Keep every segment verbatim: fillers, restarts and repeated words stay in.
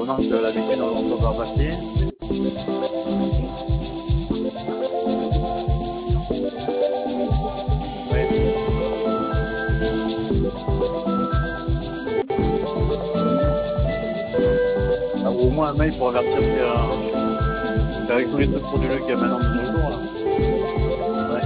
pendant que la véhicule on peut pas passer. Ouais. Ah, au moins un mail pour avertir que euh, avec tous les trucs frauduleux qu'il y a maintenant de nos jours là. Ouais.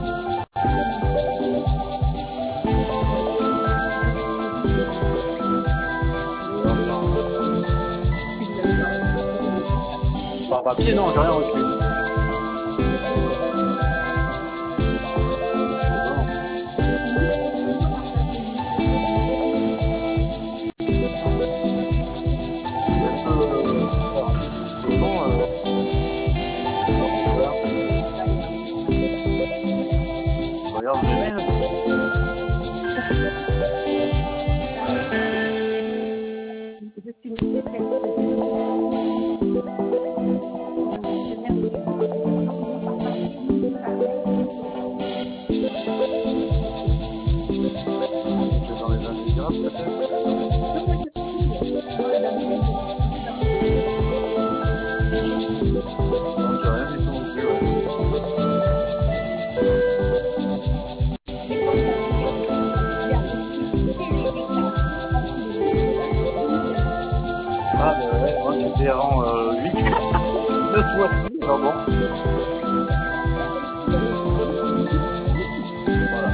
Par papier, non, j'ai rien reçu. Regarde mes mails. Dans les indésirables peut-être. Non, j'ai rien du tout non plus, ouais. Ah, mais ouais, moi j'étais avant euh, huit, neuf fois plus, alors bon. Voilà.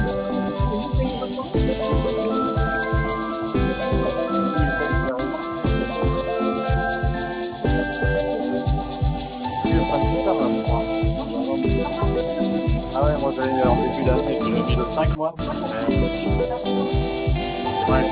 Ah ouais, moi j'avais en début d'année, j'ai mis le cinq mois. Ouais.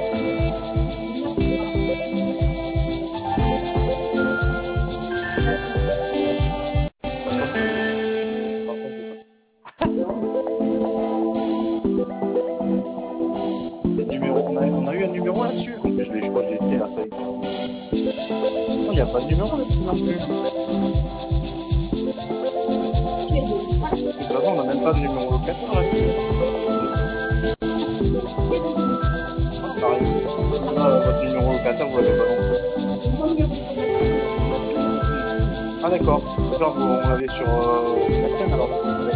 Le numéro, on a, on a eu un numéro là-dessus. En plus, je, l'ai- je crois que j'ai été la feuille. Non, il n'y a pas de numéro là-dessus non plus. De toute façon, on n'a même pas de numéro locataire là-dessus. Ah, pareil. Ah, votre numéro locataire, vous l'avez pas non plus. Ah d'accord. Genre, vous- on l'avait sur euh, la scène alors.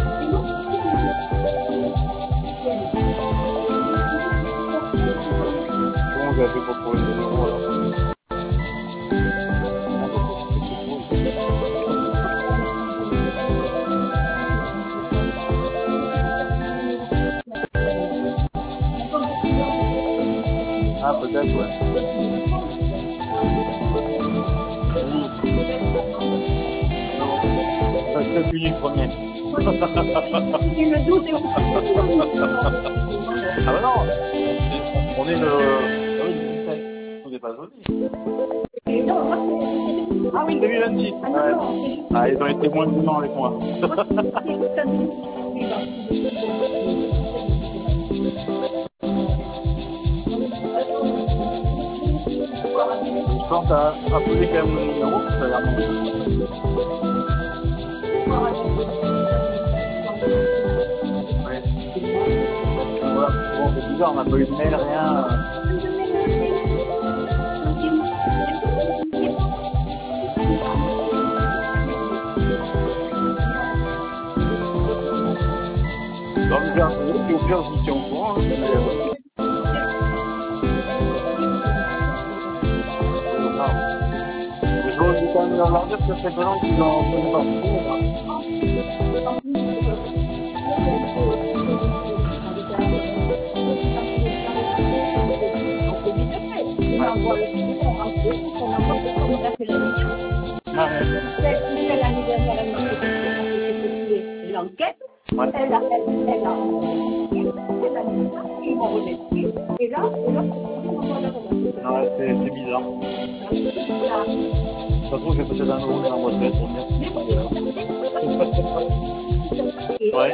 Comment vous avez fait pour trouver le numéro alors? Ah peut-être, ouais. Ça serait fini le premier. Ah bah non, on est le... Ah oui, le dix-sept. On n'est pas jeudi. Ah oui, deux mille vingt-six. Ouais. Ah, ils ont été moins vivants avec moi. Je pense à, à poser quand même le numéro, ça a l'air bon. Ouais. Voilà, bon, c'est bizarre, on n'a pas eu de mail, rien. Dans le gars, et au pire, je vous tiens au courant. Hein, mais, euh, je dois quand même leur dire que c'est des gens qui n'ont pas beaucoup. L'année dernière, elle m'a fait l'enquête. Ouais. Elle a, elle, elle a, elle a mis ça, ils m'ont remercié. Et là, et là, Non, ouais, c'est c'est bizarre. Ça se trouve, j'ai peut-être un euro dans la boîte mail pour dire. Ouais.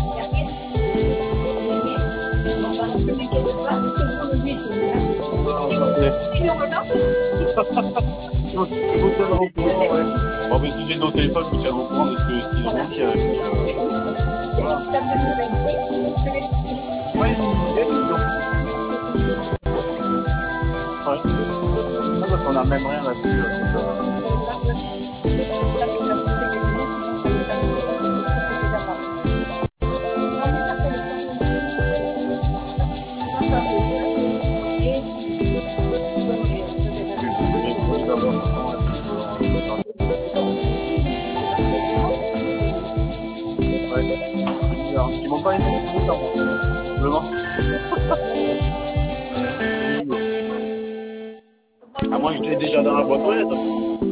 Je vous tiendrai au courant, ouais. Bon, mais si j'ai nos téléphones, je vous tiendrai au courant de ce qu'ils ont dit. Euh, voilà. Ouais, il y a une question. Ouais. Ah, parce qu'on a n'a même rien là-dessus. Là, donc, ils m'ont pas aimé tout le temps. Vraiment. À moins que tu es déjà dans la boîte aux lettres.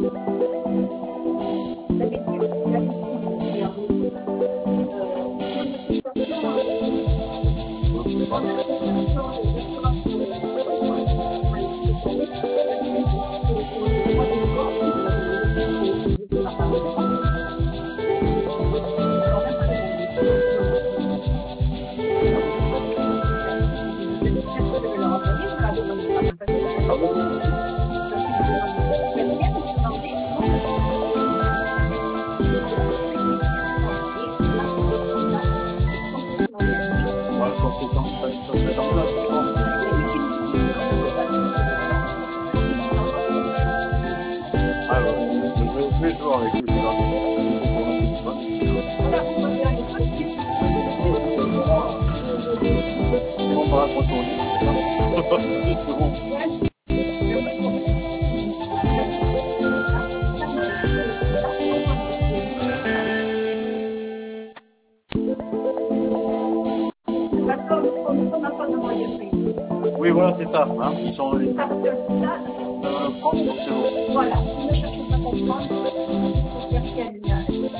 Oui, voilà, c'est ça. Hein, ils sont les... Parce que là, euh, prendre, donc c'est bon. voilà, ne cherchez pas à comprendre, il faut faire qu'il y a une-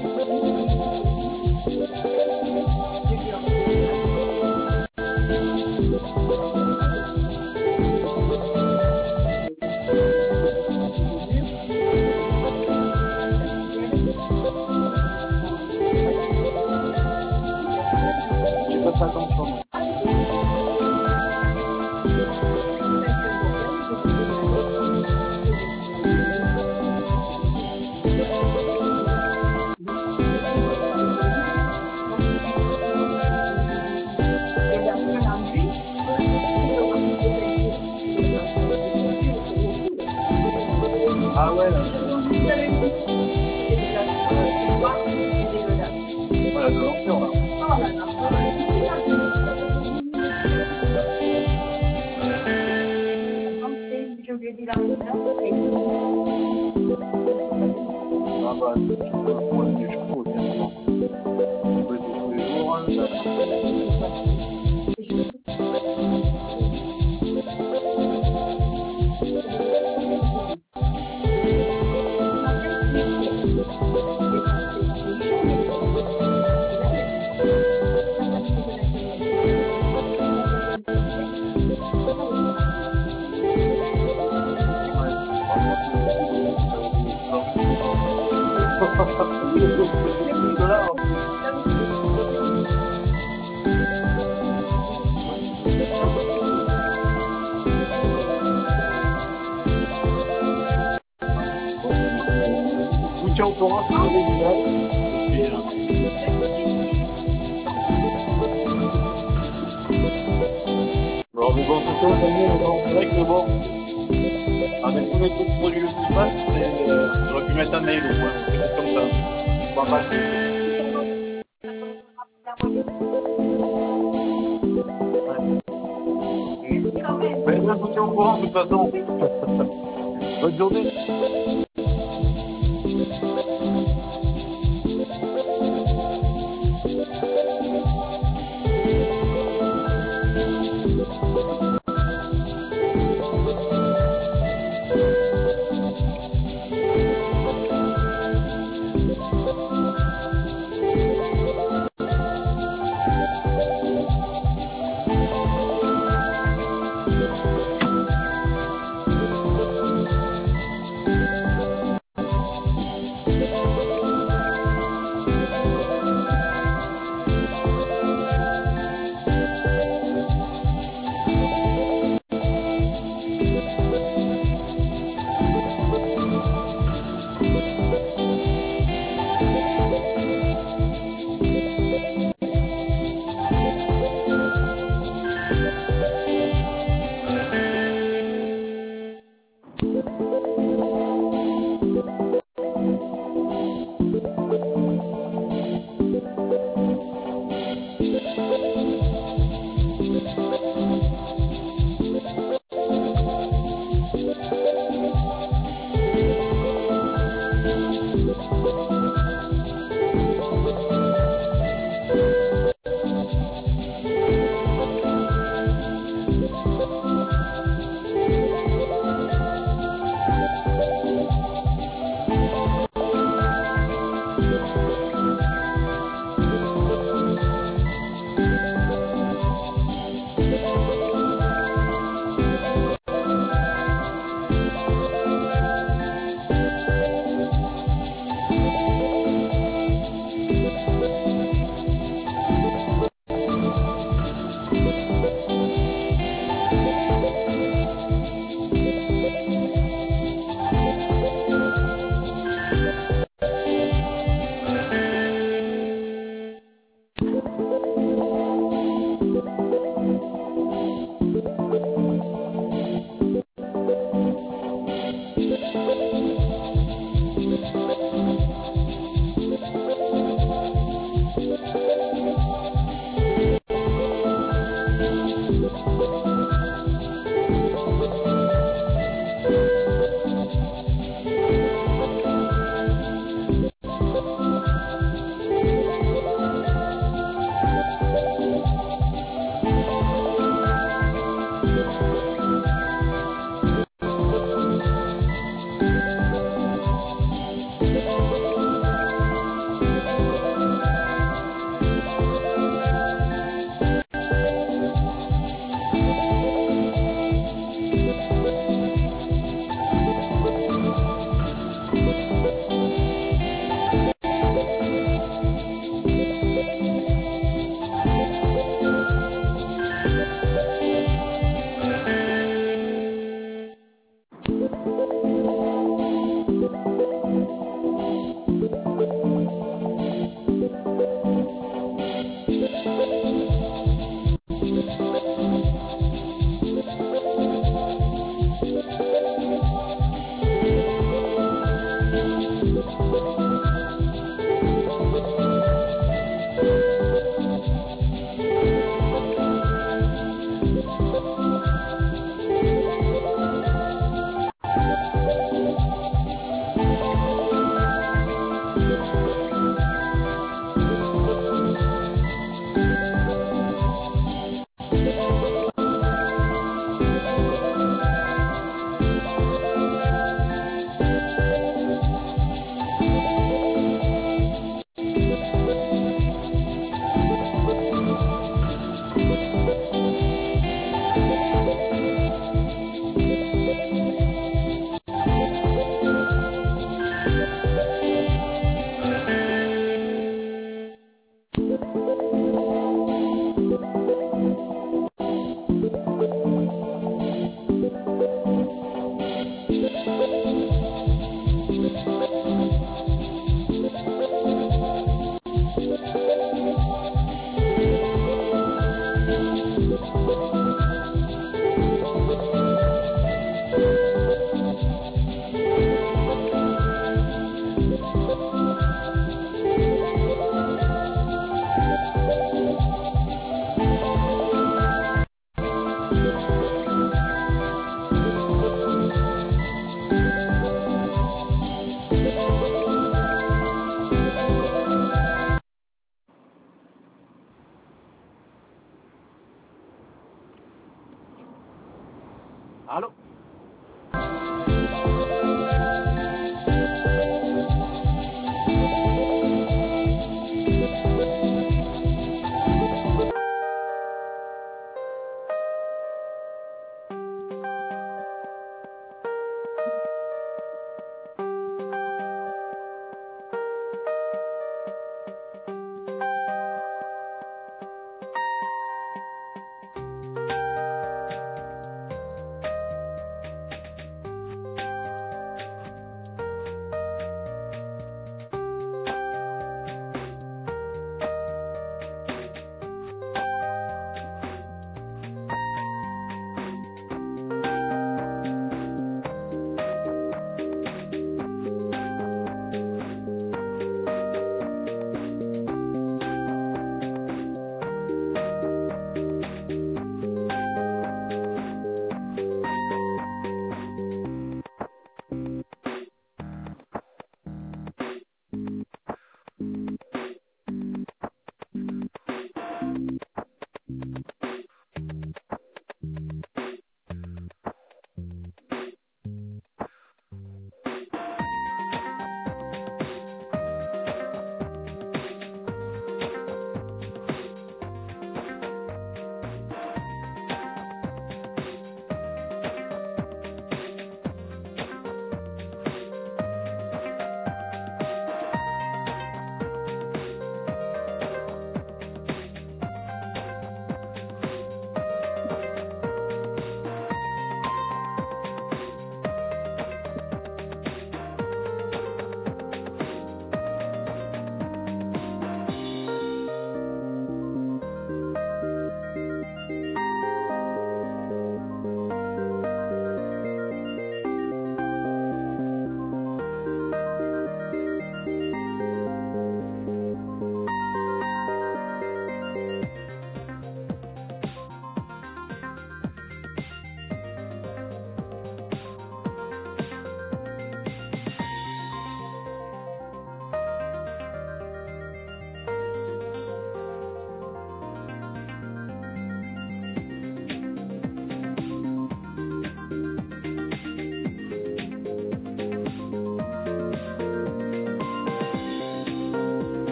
J'ai pas fait attention. Non. Ah ouais, là. Voilà, de l'enfer, là. Ah bah, moi, je trouve aussi, hein. On peut dire tous les jours, hein, ça- Vous tiens au courant si vous avez des nouvelles. Et puis, euh, bon, mais bon, c'est ça, c'est vrai que bon, avec tous les trucs produits qui passent, c'est, euh, j'aurais pu mettre un mail au moins, quelque chose comme ça. Pas mal. Ouais. Mais moi, je vous tiens au courant de toute façon. Bonne journée. Thank you. Allô?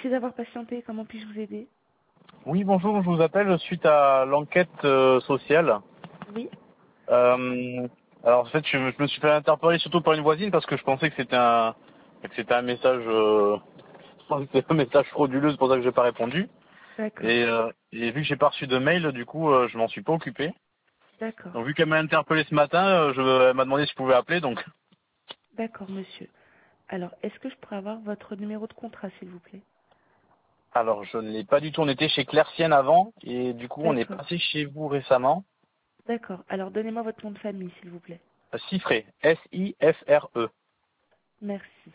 Merci d'avoir patienté. Comment puis-je vous aider? Oui, bonjour, je vous appelle suite à l'enquête euh, sociale. Oui. Euh, alors en fait, je, je me suis fait interpeller surtout par une voisine parce que je pensais que c'était un que c'était un message euh, je pensais que c'était un message frauduleux, c'est pour ça que j'ai pas répondu. D'accord. Et, euh, et vu que j'ai pas reçu de mail, du coup, euh, je m'en suis pas occupé. D'accord. Donc vu qu'elle m'a interpellé ce matin, euh, je, elle m'a demandé si je pouvais appeler, donc. D'accord, monsieur. Alors, est-ce que je pourrais avoir votre numéro de contrat, s'il vous plaît? Alors je ne l'ai pas du tout, on était chez Claircienne avant, et du coup on est D'accord. passé chez vous récemment. D'accord. Alors, donnez-moi votre nom de famille, s'il vous plaît. Euh, Siffré, S I F R E. Merci.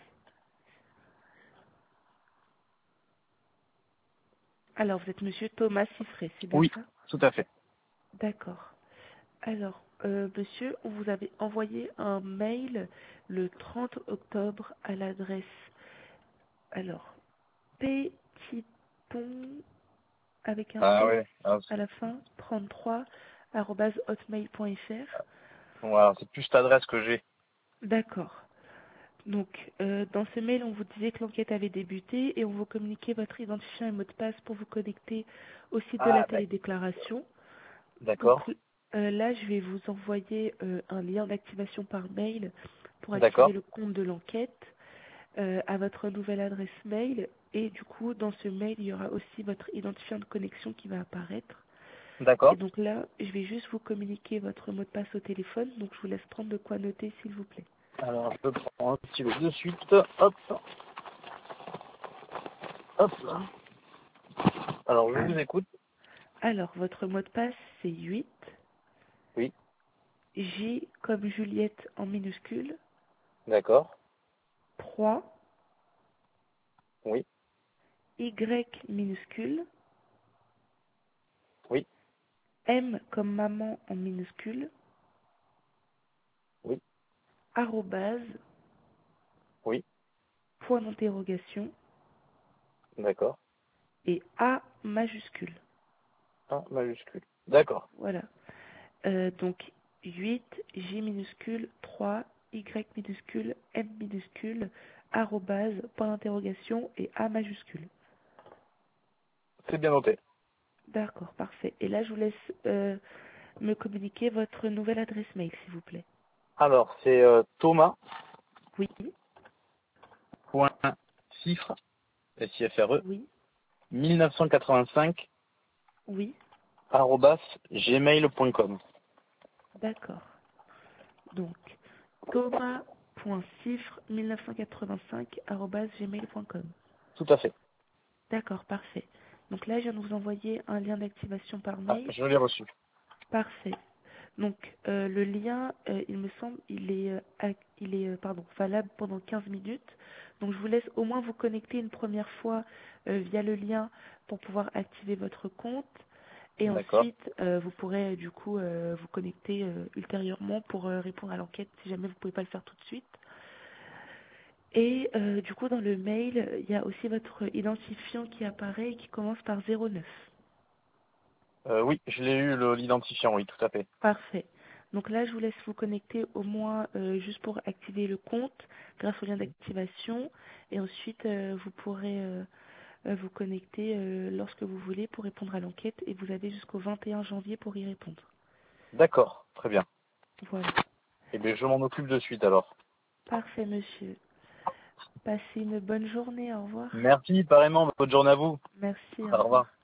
Alors, vous êtes monsieur Thomas Siffré, c'est bien Oui, ça? tout à fait. D'accord. Alors, euh, monsieur, on vous avait envoyé un mail le trente octobre à l'adresse, alors, Pétiton, avec un Ah S ouais, ah, à la fin, trente-trois, arobase hotmail.fr. voilà, c'est plus cette adresse que j'ai. D'accord. Donc, euh, dans ce mail, on vous disait que l'enquête avait débuté et on vous communiquait votre identifiant et mot de passe pour vous connecter au site de la Ah d'ac- télédéclaration. Donc d'accord, euh, là, je vais vous envoyer euh, un lien d'activation par mail pour activer d'accord, le compte de l'enquête euh, à votre nouvelle adresse mail. Et du coup, dans ce mail, il y aura aussi votre identifiant de connexion qui va apparaître. Et d'accord. donc là, je vais juste vous communiquer votre mot de passe au téléphone. Donc je vous laisse prendre de quoi noter, s'il vous plaît. Alors je prends un petit peu de suite. Hop, hop. Alors je vous écoute. Alors, votre mot de passe, c'est huit, Oui, J comme Juliette en minuscule, d'accord. trois, Oui, Y minuscule, oui, M comme maman en minuscule, oui, arrobase, oui, point d'interrogation d'accord. et A majuscule. Un majuscule. D'accord. Voilà. Euh, donc huit, J minuscule, trois, Y minuscule, M minuscule, arrobase, point d'interrogation et A majuscule. C'est bien noté. D'accord, parfait. Et là, je vous laisse euh, me communiquer votre nouvelle adresse mail, s'il vous plaît. Alors c'est euh, Thomas. Oui, Point Cifre, S I F R E, oui, mille neuf cent quatre-vingt-cinq oui, arobase gmail point com. d'accord. Donc, thomas.cifre mille neuf cent quatre-vingt-cinq arobase gmail point com. Tout à fait. D'accord, parfait. Donc là, je viens de vous envoyer un lien d'activation par Ah, mail. je l'ai reçu. Parfait. Donc, euh, le lien, euh, il me semble, il est, euh, ac- il est euh, pardon, valable pendant quinze minutes. Donc, je vous laisse au moins vous connecter une première fois euh, via le lien pour pouvoir activer votre compte. Et D'accord. ensuite, euh, vous pourrez euh, du coup euh, vous connecter euh, ultérieurement pour euh, répondre à l'enquête si jamais vous ne pouvez pas le faire tout de suite. Et euh, du coup, dans le mail, il y a aussi votre identifiant qui apparaît et qui commence par zéro neuf. Euh, oui, je l'ai eu, le- l'identifiant, oui, tout à fait. Parfait. Donc là, je vous laisse vous connecter au moins euh, juste pour activer le compte grâce au lien d'activation. Et ensuite, euh, vous pourrez euh, euh, vous connecter euh, lorsque vous voulez pour répondre à l'enquête. Et vous avez jusqu'au vingt et un janvier pour y répondre. D'accord, très bien. Voilà. Eh bien, je m'en occupe de suite alors. Parfait, monsieur. Passez une bonne journée. Au revoir. Merci, pareillement, bonne journée à vous. Merci, au Au revoir. revoir.